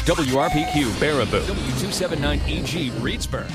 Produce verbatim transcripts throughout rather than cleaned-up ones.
W R P Q Baraboo, W two seventy-nine E G Reedsburg.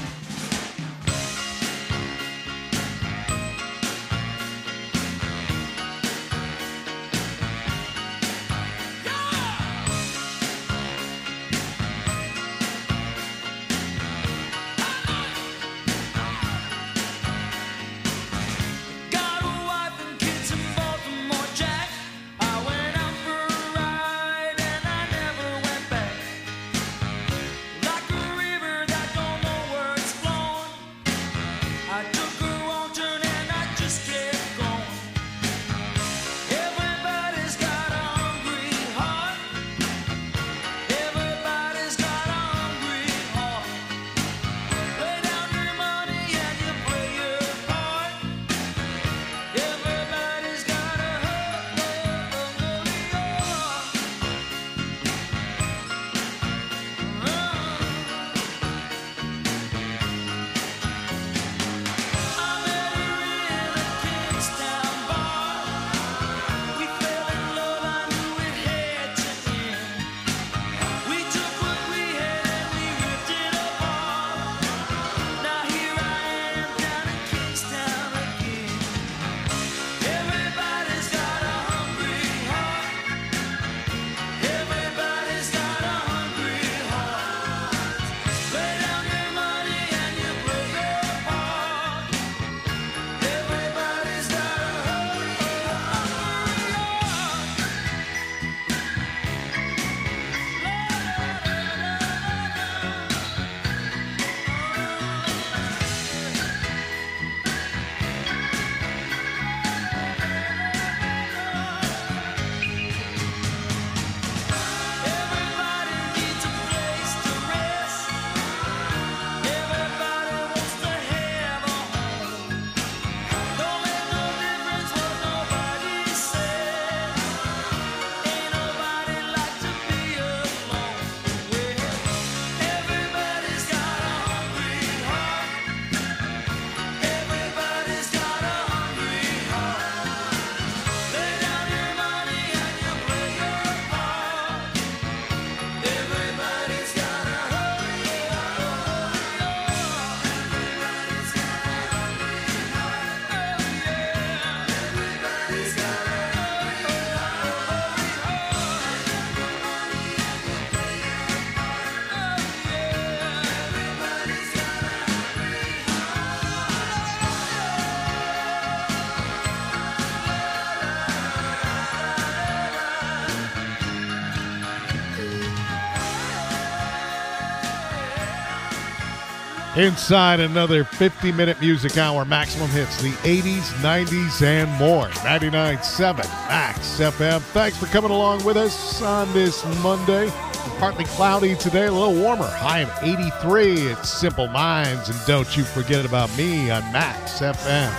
Inside another fifty-minute music hour, Maximum Hits, the eighties, nineties, and more. ninety-nine point seven Max F M. Thanks for coming along with us on this Monday. Partly cloudy today, a little warmer. High of eighty-three. It's Simple Minds, and don't you forget about me on Max F M.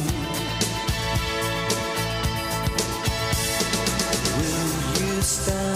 Stand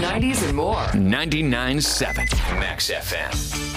nineties, and more. ninety-nine point seven Max F M.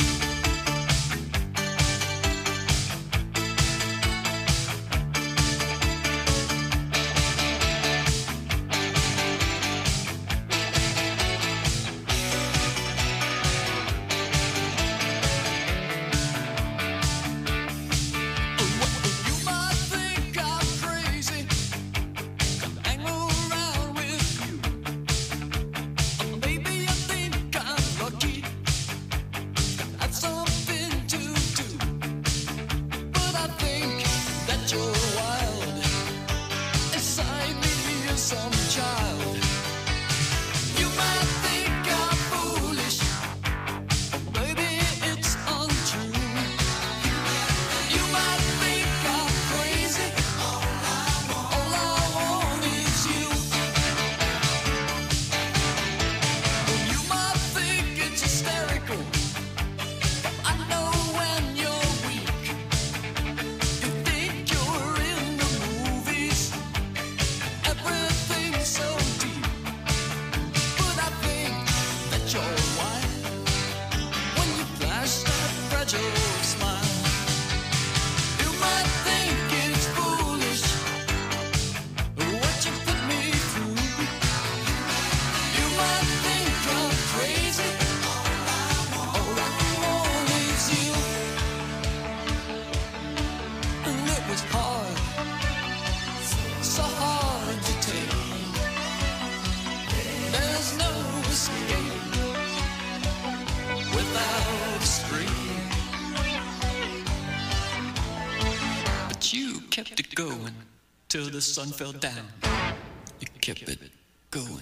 Till the sun fell down, you kept it going.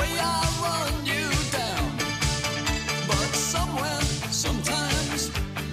Sometimes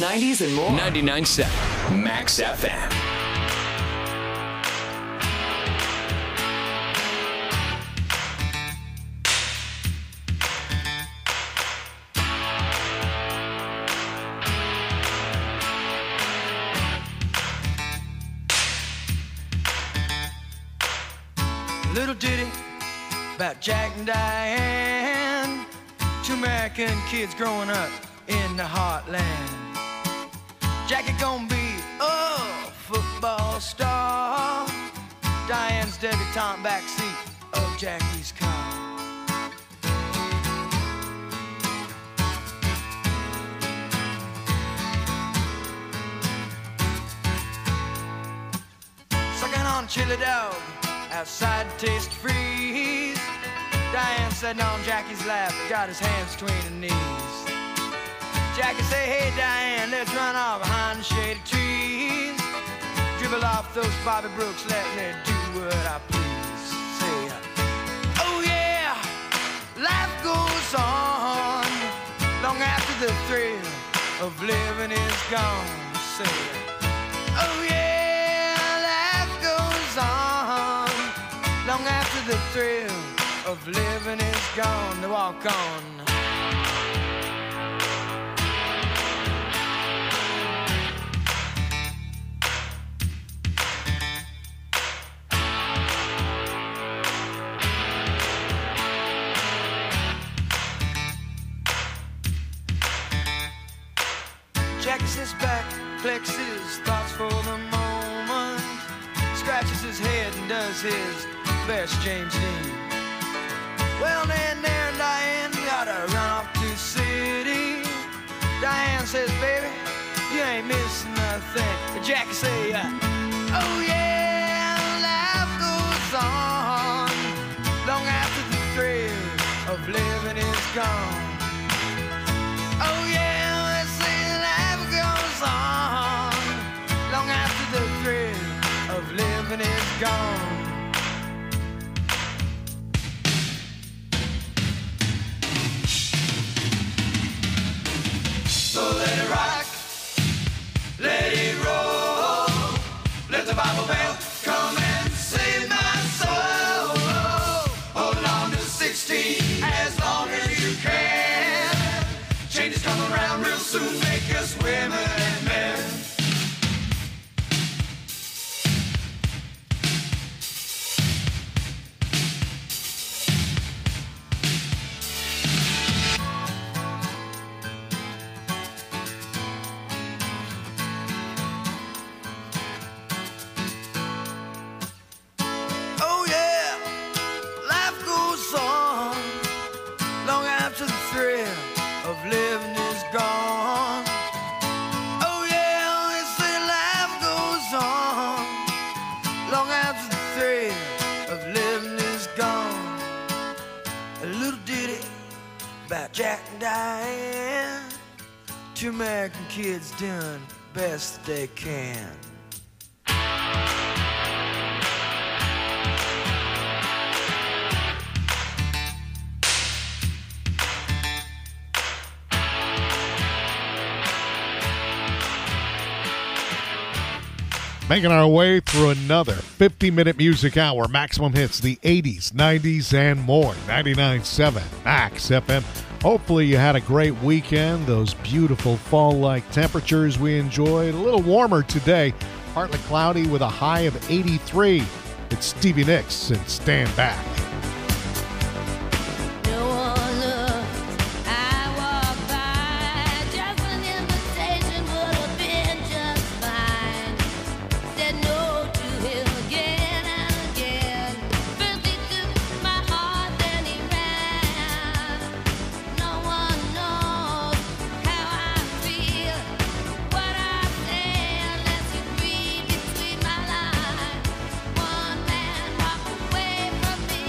nineties, and more. ninety-nine point seven Max F M. Little ditty about Jack and Diane, two American kids growing up in the heartland. Jackie gonna be a football star, Diane's debutante backseat of Jackie's car. Sucking on chili dog outside Taste Freeze, Diane sitting on Jackie's lap, got his hands between her knees. Jackie say, hey Diane, let's run off behind the shady trees. Dribble off those Bobby Brooks, let me do what I please. Say, oh yeah, life goes on long after the thrill of living is gone. Say, oh yeah, life goes on long after the thrill of living is gone. To walk on. Jackie sits back, collects his thoughts for the moment, scratches his head and does his best James Dean. Well, then there and Diane gotta run off to the city. Diane says, baby, you ain't missing nothing. But Jackie say, uh, oh yeah, life goes on long after the thrill of living is gone. Oh yeah, they say life goes on long after the thrill of living is gone. So let it rock, let it roll, let the Bible bell come and save my soul. Hold on to sixteen as long as you can. Changes come around real soon, make us women and men. Oh yeah, life goes on long after the thrill of living is gone. Oh yeah, they say life goes on long after the thrill of living is gone. A little ditty about Jack and Diane, two American kids doing best they can. Making our way through another fifty-minute music hour. Maximum hits, the eighties, nineties, and more. ninety-nine point seven Max F M. Hopefully you had a great weekend. Those beautiful fall-like temperatures we enjoyed. A little warmer today. Partly cloudy with a high of eighty-three. It's Stevie Nicks and Stand Back. One man walk away from me.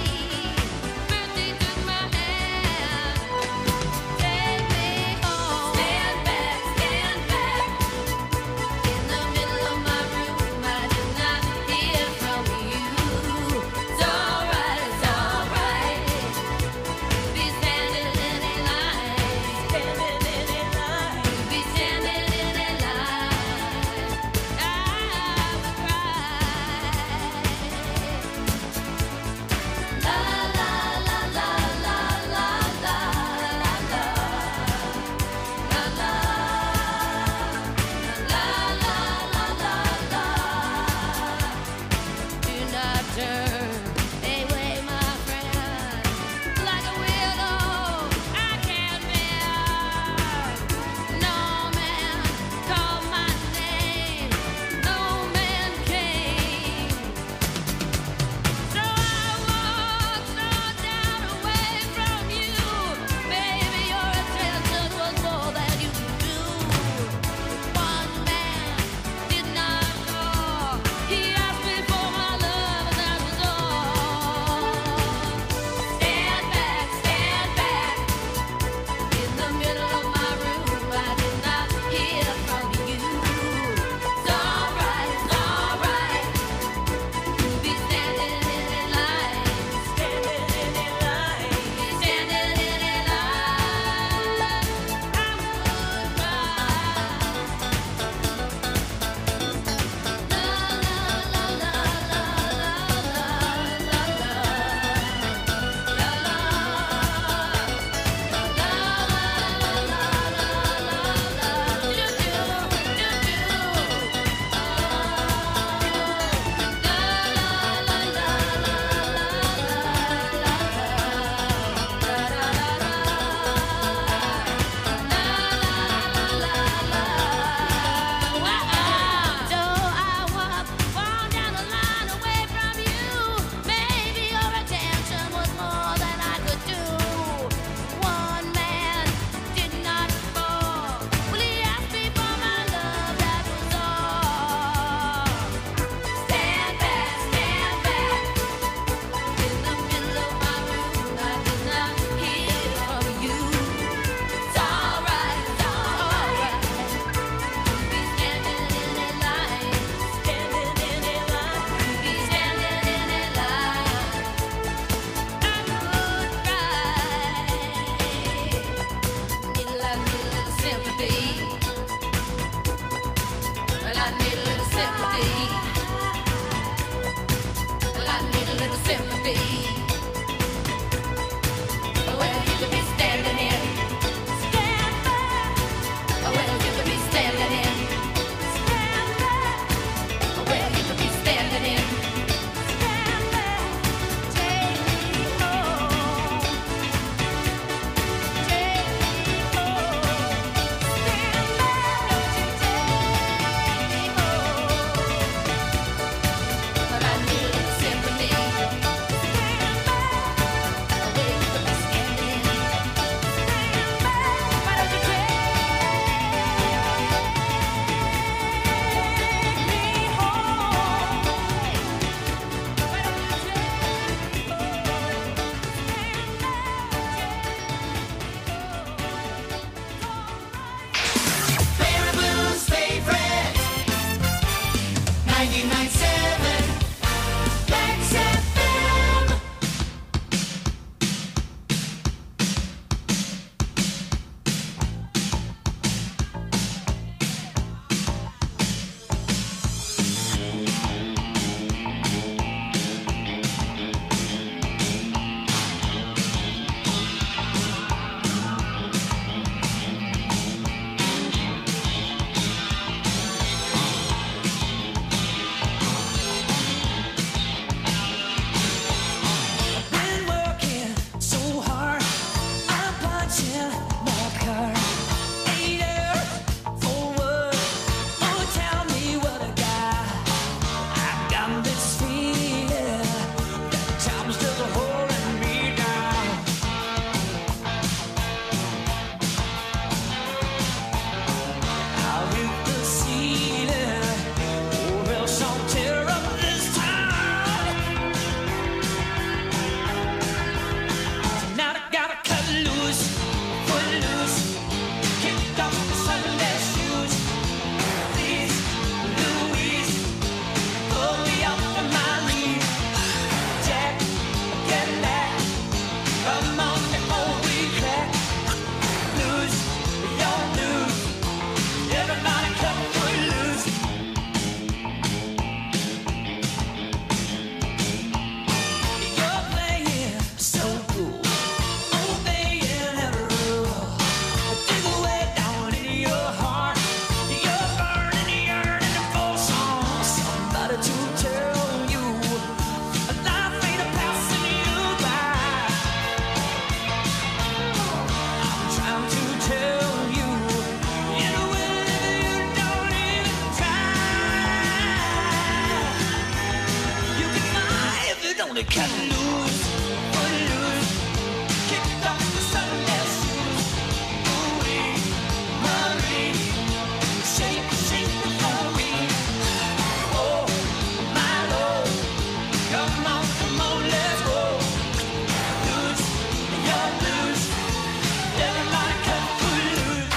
everybody cut loose, footloose. Kicked off the Sunday shoes. Ooh-wee, Marie. Shake, shake the Marie. Oh, my Lord. Come on, come on, let's go. Loose, you're loose. Everybody cut footloose.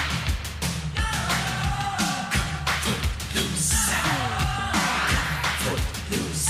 Footloose. Footloose.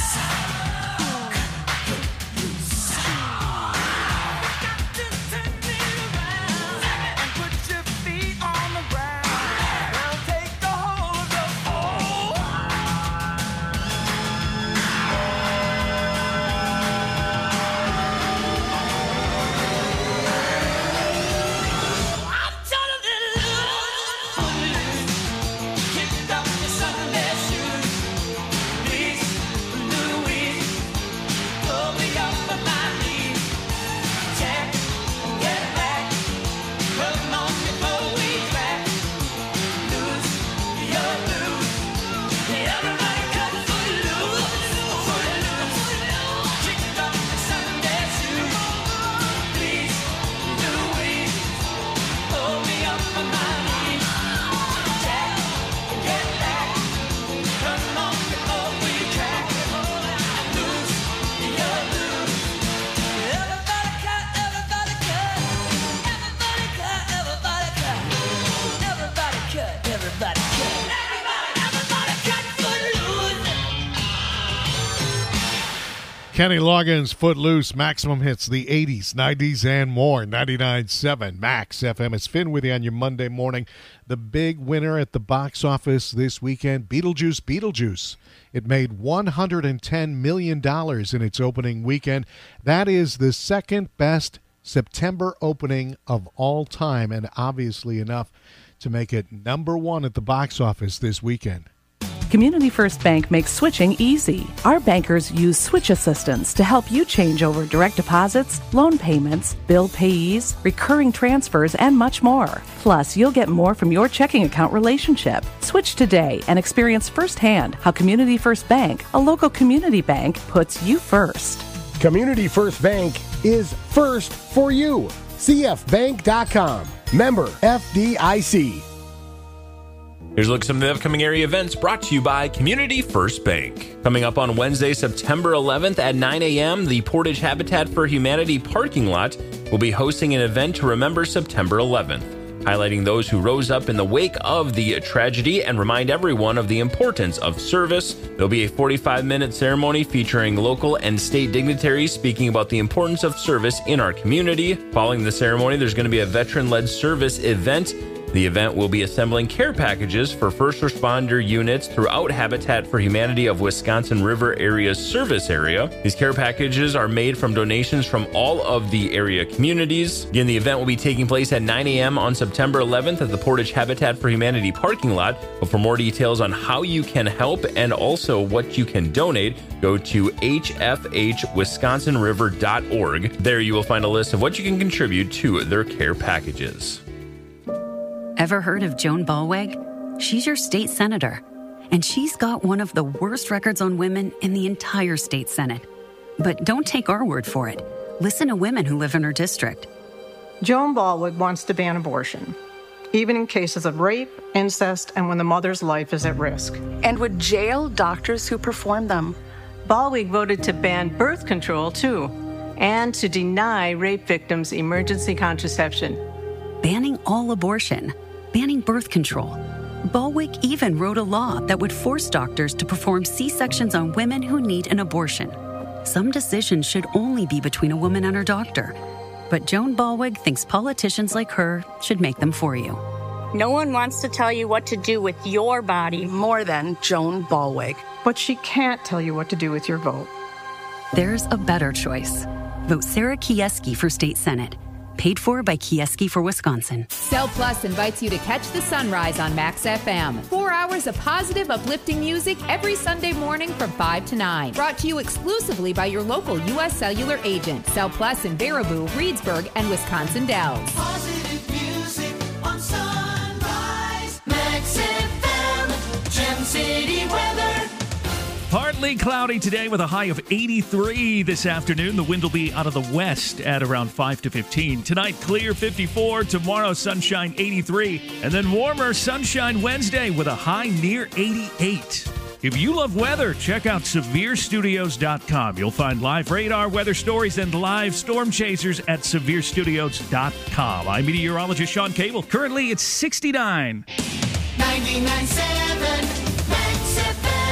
Kenny Loggins, Footloose, Maximum Hits, the eighties, nineties, and more. ninety-nine point seven Max F M. It's Finn with you on your Monday morning. The big winner at the box office this weekend, Beetlejuice, Beetlejuice. It made one hundred ten million dollars in its opening weekend. That is the second best September opening of all time, and obviously enough to make it number one at the box office this weekend. Community First Bank makes switching easy. Our bankers use switch assistance to help you change over direct deposits, loan payments, bill payees, recurring transfers, and much more. Plus, you'll get more from your checking account relationship. Switch today and experience firsthand how Community First Bank, a local community bank, puts you first. Community First Bank is first for you. C F bank dot com. Member F D I C. Here's a look at some of the upcoming area events brought to you by Community First Bank. Coming up on Wednesday, September eleventh at nine a.m., the Portage Habitat for Humanity parking lot will be hosting an event to remember September eleventh, highlighting those who rose up in the wake of the tragedy and remind everyone of the importance of service. There'll be a forty-five minute ceremony featuring local and state dignitaries speaking about the importance of service in our community. Following the ceremony, there's going to be a veteran-led service event. The event will be assembling care packages for first responder units throughout Habitat for Humanity of Wisconsin River Area's service area. These care packages are made from donations from all of the area communities. Again, the event will be taking place at nine a.m. on September eleventh at the Portage Habitat for Humanity parking lot. But for more details on how you can help and also what you can donate, go to h f h wisconsin river dot org. There you will find a list of what you can contribute to their care packages. Ever heard of Joan Ballweg? She's your state senator, and she's got one of the worst records on women in the entire state Senate. But don't take our word for it. Listen to women who live in her district. Joan Ballweg wants to ban abortion, even in cases of rape, incest, and when the mother's life is at risk. And would jail doctors who perform them. Ballweg voted to ban birth control, too, and to deny rape victims emergency contraception. Banning all abortion, banning birth control. Ballweg even wrote a law that would force doctors to perform C-sections on women who need an abortion. Some decisions should only be between a woman and her doctor. But Joan Ballweg thinks politicians like her should make them for you. No one wants to tell you what to do with your body more than Joan Ballweg. But she can't tell you what to do with your vote. There's a better choice. Vote Sarah Kieski for State Senate. Paid for by Kieski for Wisconsin. Cell Plus invites you to catch the sunrise on Max F M. Four hours of positive, uplifting music every Sunday morning from five to nine. Brought to you exclusively by your local U S Cellular agent. Cell Plus in Baraboo, Reedsburg, and Wisconsin Dells. Positive music on Sunrise. Max F M. Gem City weather. Partly cloudy today with a high of eighty-three this afternoon. The wind will be out of the west at around five to fifteen. Tonight, clear fifty-four. Tomorrow, sunshine eighty-three. And then warmer sunshine Wednesday with a high near eighty-eight. If you love weather, check out severe studios dot com. You'll find live radar, weather stories, and live storm chasers at severe studios dot com. I'm meteorologist Sean Cable. Currently, it's sixty-nine. ninety-nine point seven Max F M.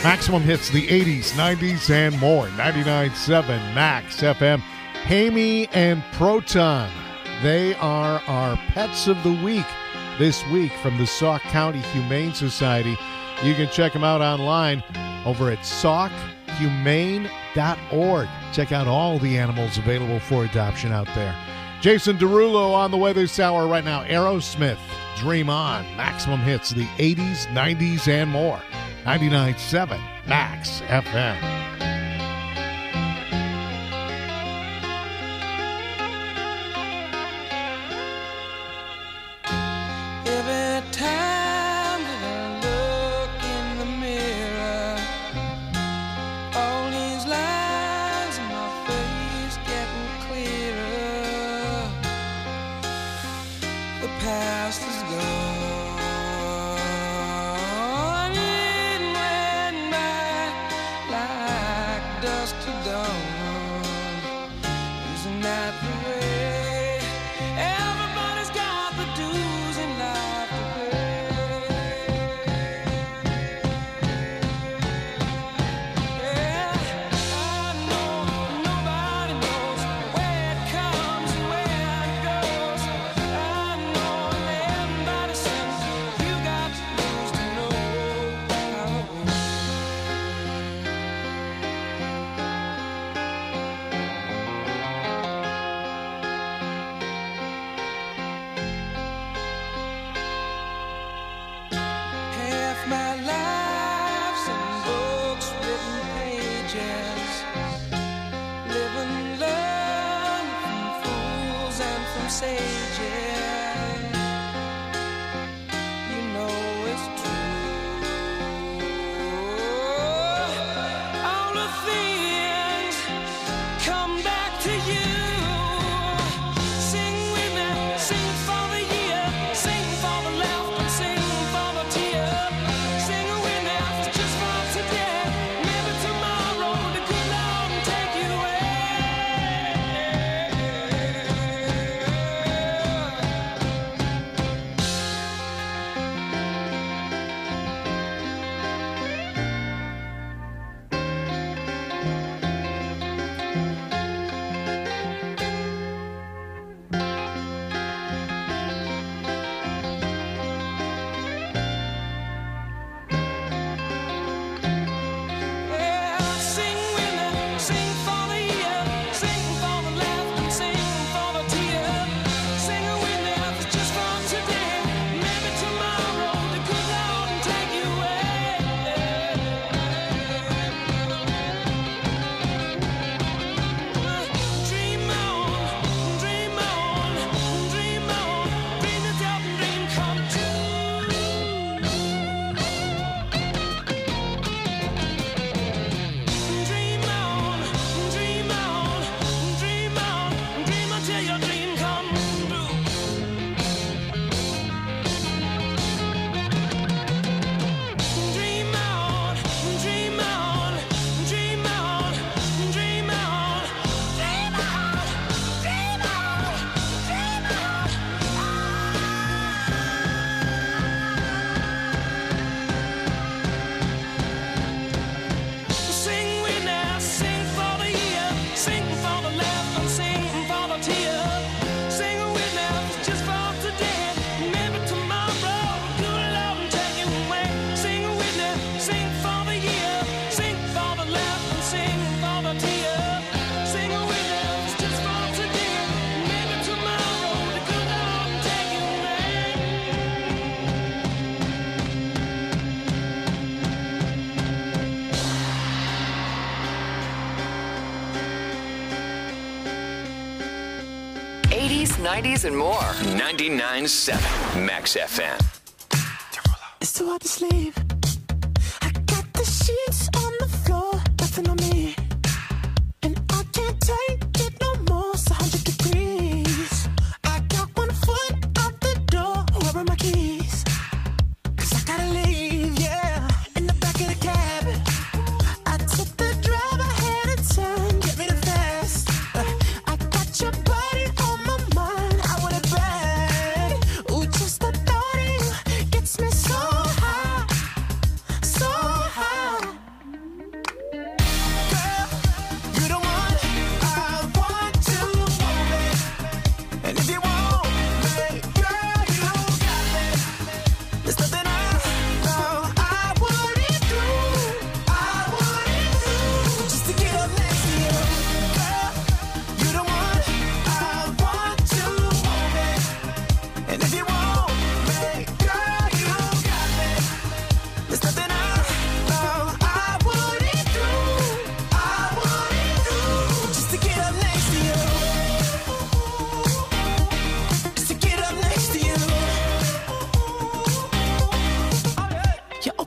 Maximum hits, the eighties, nineties, and more. ninety-nine point seven Max F M. Hamey and Proton. They are our pets of the week this week from the Sauk County Humane Society. You can check them out online over at sauk humane dot org. Check out all the animals available for adoption out there. Jason Derulo on the way this hour right now. Aerosmith, Dream On. Maximum hits, the eighties, nineties, and more. ninety-nine point seven Max F M. nineties and more. ninety-nine point seven Max F M. It's too hard to sleep. I got the sheets on the floor, nothing on me. And I can't take it no more, it's one hundred degrees. I got one foot out the door, where are my keys? Cause I gotta leave, yeah. In the back of the cab, I took the drive ahead of time, get me the fast. Uh, I got your body on my mind, I want it bad. Ooh, just the thought of you gets me so high, so high.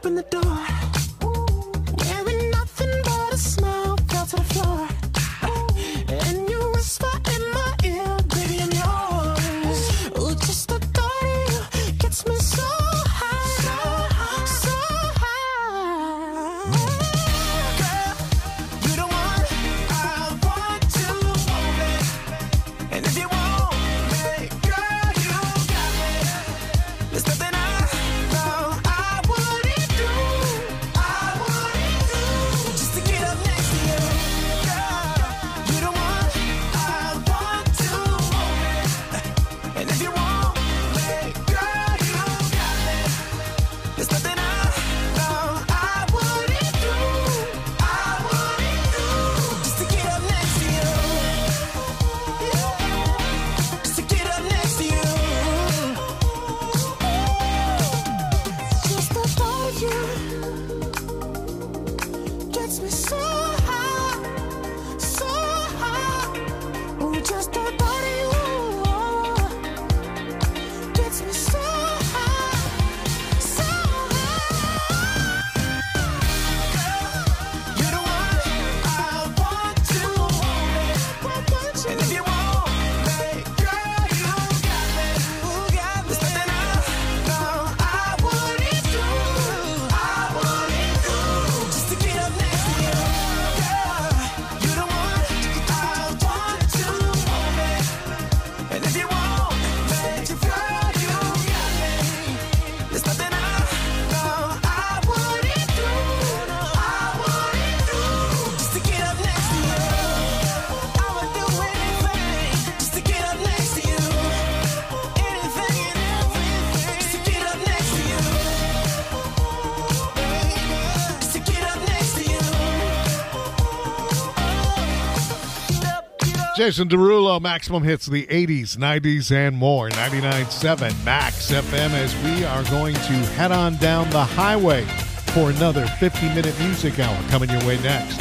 open the door. Wearing nothing but a smile, fell to the floor. And you whisper in my ear, baby, I'm yours. Ooh, just the thought of you gets me so high, so high, so high. Girl, you the one I want to hold it. And if you want me, girl, you got me. There's nothing I know I wouldn't do, I wouldn't do, just to get up next to you. Girl, you the one I want to hold it. And if you want me, girl, you got me. There's nothing I know I wouldn't do, I wouldn't do, just to get up next to you. Just to get up next to you. Just the thought of you gets me so high, so high. Oh, just the thought of you gets me so high, so high. You're the one I want to hold it. And if you want me, girl, you got me. There's nothing I know I wouldn't do, I wouldn't do, just to get up next to you. Girl, you're the one I want to hold it. And if you want me, girl, you got me. There's nothing I know I wouldn't do, I wouldn't do, just to get up next to you. I would do anything just to get up next to you. Anything and everything just to get up next to you. Just to get up next to you. Jason Derulo, Maximum Hits, the eighties, nineties, and more. ninety-nine point seven Max F M, as we are going to head on down the highway for another fifty-minute music hour coming your way next.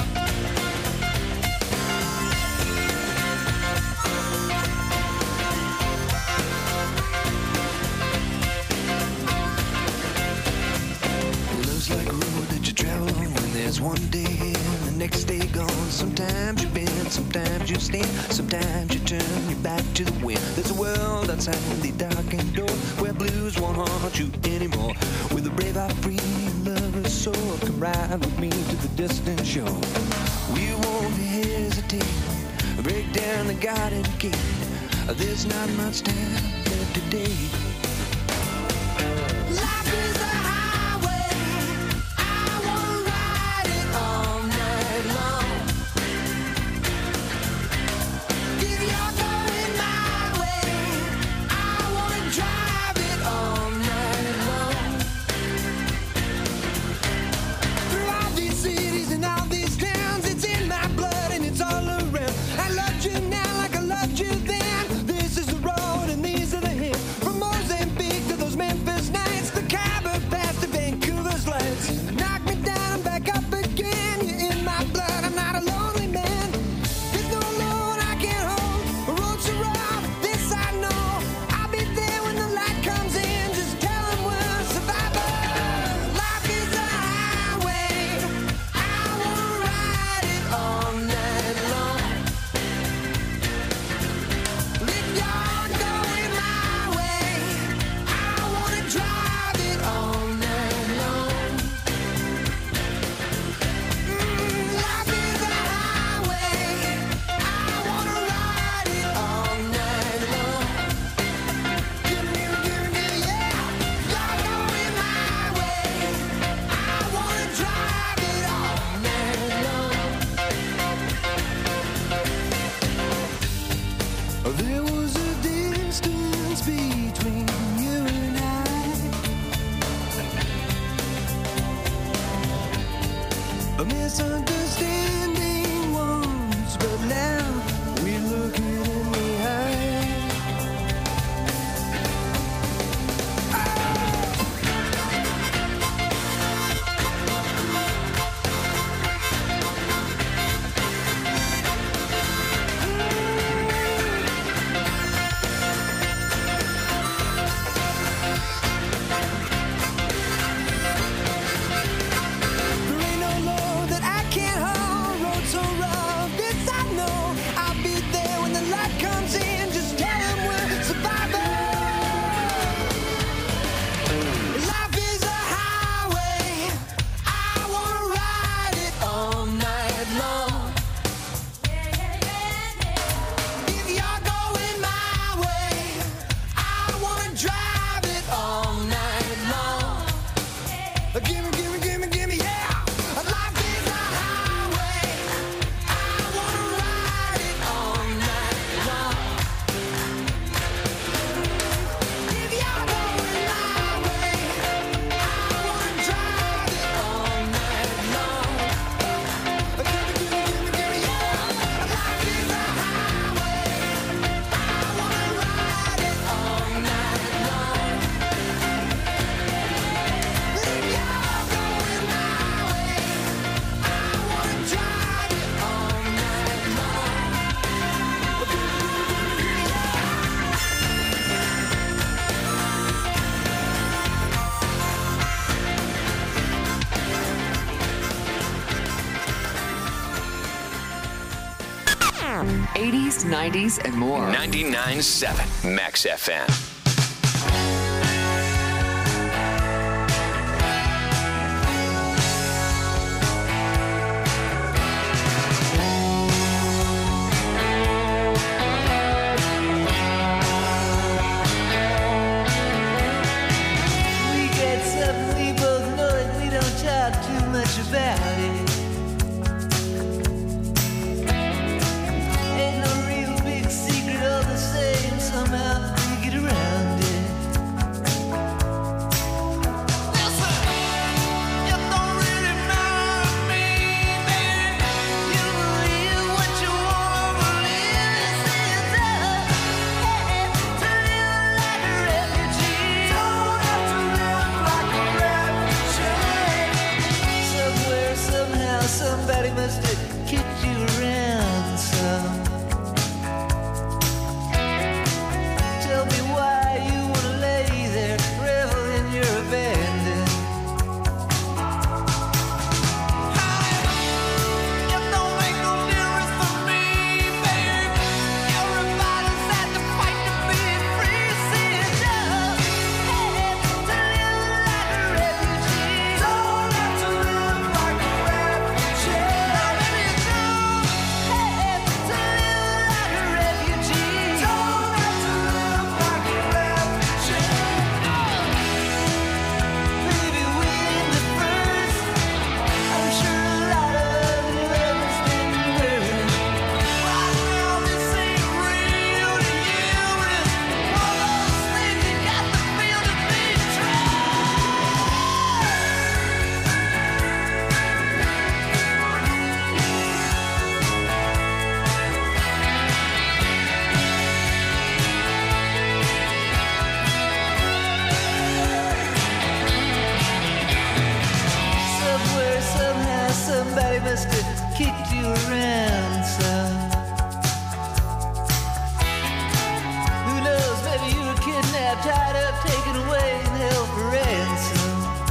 Love's like a road that you travel on when there's one day here and the next day gone. Sometimes you bend, sometimes you stand, sometimes you turn your back to the wind. There's a world outside the darkened door where blues won't haunt you anymore. With a brave heart free and lover's soul, come ride with me to the distant shore. We won't hesitate, break down the garden gate. There's not much time left today. Life is a highway, I wanna ride it all night long. If you're going my way, I wanna drive it all night long. Through all these cities and all these towns, it's in my blood and it's all around. I loved you now like I loved you then. This is the road and these are the hills. From Mozambique to those Memphis nights, the Khyber Pass to Vancouver's lights. Knock me down and back up again. You're in my blood, I'm not a lonely man. There's no load I can't hold. The road's so rough, this I know. I'll be there when the light comes in. Just tell 'em we're survivors. Life is a highway, I wanna ride it all night long. If you're going my way, I wanna drive it all night long. Mm, life is a highway, I wanna ride it all night long. Give me, give me, yeah. You're going my way, I wanna drive it all night long. There was a distance between you and I, a misunderstanding once, but now we look it in the eye. Gimme, gimme, gimme, gimme, yeah. Life is a highway. I wanna ride it all night long. If you're going my way, I wanna drive it all night long. Gimme, gimme, gimme, gimme, yeah. Life is a highway. I wanna ride it all night long. If you're going my way, I wanna drive it all night long. eighties, nineties, and more. ninety-nine point seven Max F M. We get something we both know and we don't talk too much about it. Ain't no real big secret, all the same, somehow we get around it. Listen, you don't really matter to me, baby. You believe what you want to believe. This is a hey, to live like a refugee. Don't have to live like a refugee. Somewhere, somehow, somebody must have kicked you around some. Tell me why you wanna lay there, revel in your abandon. It don't make no difference for me, baby. Everybody's had to fight to be free. See it does. Hey, to live like a refugee. Don't have to live like a refugee. Now, baby, you do. Hey, to live like a refugee. Don't have to live like a refugee. Baby, we in the first. I'm sure a lot of you understand the word. Right now, this ain't real to you. It's one of those things you got to feel to be true. Somewhere, somehow, somebody must have kicked you around some. Who knows, maybe you were kidnapped, tied up, taken away, and held for ransom.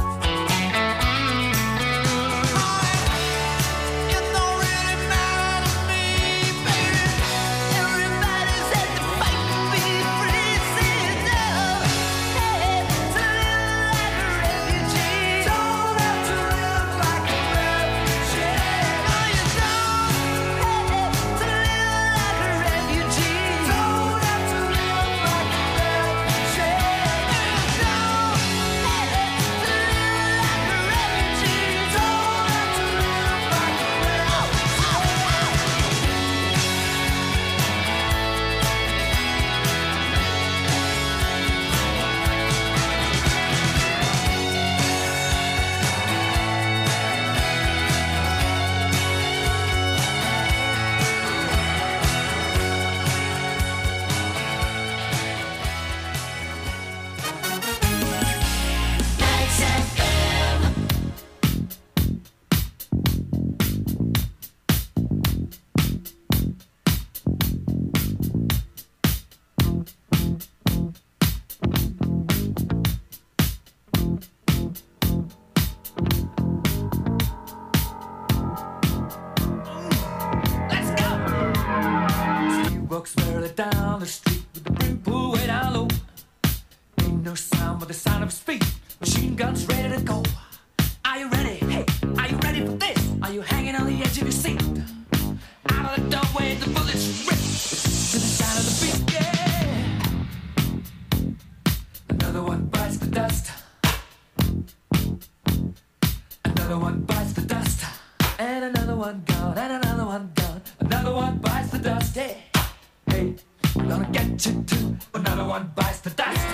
It don't really matter to me, baby. Everybody's had to fight to be free. See it now. Hey, to live like a refugee. Don't have to live like a refugee. No, you don't. Hey, to live like a refugee. Don't have to live like a refugee. No, you don't. Hey, to live like a refugee. Don't have to live like a Max F M. Let's go. She walks merrily down the street with the brim pulled way down low. Ain't no sound but the sound of his feet. Machine guns ready to go. Are you ready? Hey, are you ready for this? Are you hanging on the edge of your seat? Out of the doorway, the bullets rip to the sound of the beat. Yeah. Another one bites the dust. and another one gone, and another one gone. Another one bites the dust. Hey, hey, I'm gonna get you too. Another one bites the dust.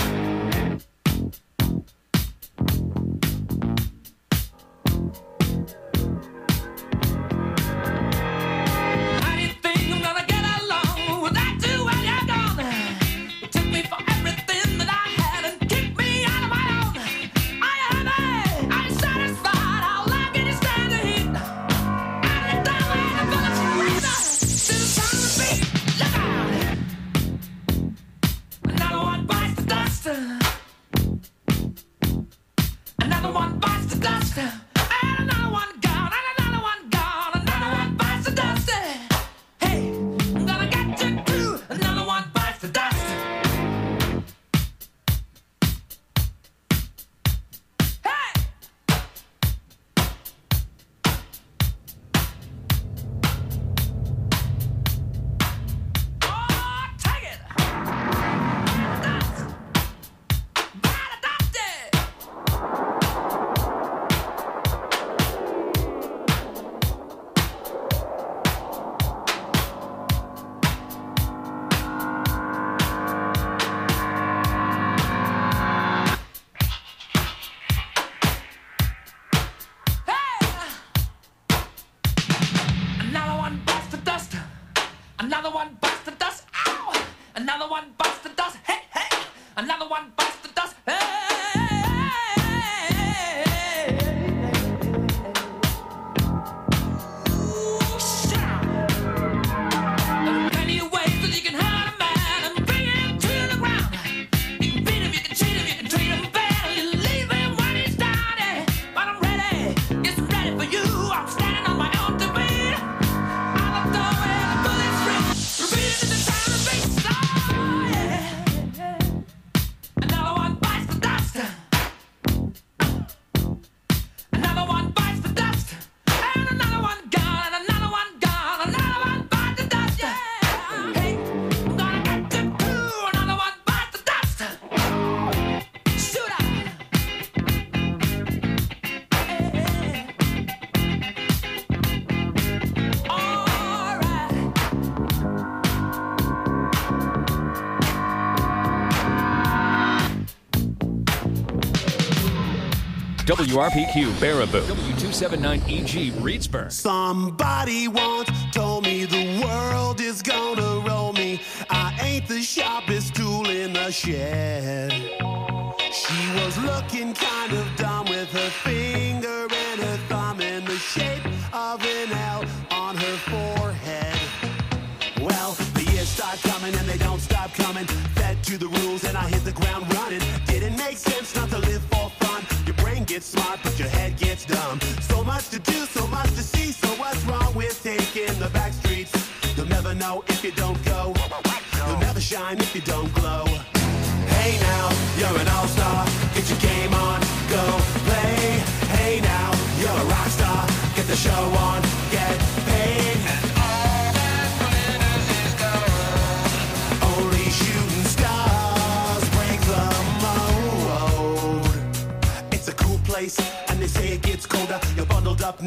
How do you think I'm gonna get along without you when you're gone? You took me for everything that I had and kicked me out of my own. Are you happy? Are you satisfied? How long can you stand the heat? Out of the door where the bullets breathe. To the sound of the beat, look out! Another one bites the dust. Another one bites the dust. And another one gone. And another one gone. Another one bites the dust. Hey, I'm gonna get you too. Another one bites the dust. Another one bites the dust. Another one bites the dust. Ow! Another one bites the dust. Hey, hey! Another one bites the dust. Hey! Ooh, shout! There are plenty of ways that you can hurt a man and bring him to the ground. You can beat him, you can cheat him, you can treat him bad, or you leave him when he's down. eh? But I'm ready, yes, I'm ready for you. I'm standing on my own two feet. Out the door where the bullets ring, repeating to the sound of bass. Oh, yeah. Another one bites the dust. Another one bites the dust. And another one gone. And another one gone. Another one bites the dust. Hey, I'm gonna get you too. Another one bites the dust. Shoot up. All right. W R P Q Baraboo. W two seventy-nine E G Reedsburg. Somebody once told me the world is gonna roll me. I ain't the sharpest tool in the shed. She was looking kind of dumb with her finger and her thumb in the shape of an L on her forehead. Well, the years start coming and they don't stop coming. Fed to the rules and I hit the ground running. Didn't make sense not to live for fun. Your brain gets smart, but your head gets dumb. So much to do, so much to see. So what's wrong with taking the back streets? You'll never know if you don't go. You'll never shine if you don't glow. Hey now, you're an all-star. Get your game on, go play. Hey now, you're a rock star. Get the show on, get paid. And all that glitters is gold. Only shooting stars break the mold. It's a cool place, and they say it gets colder. You're bundled up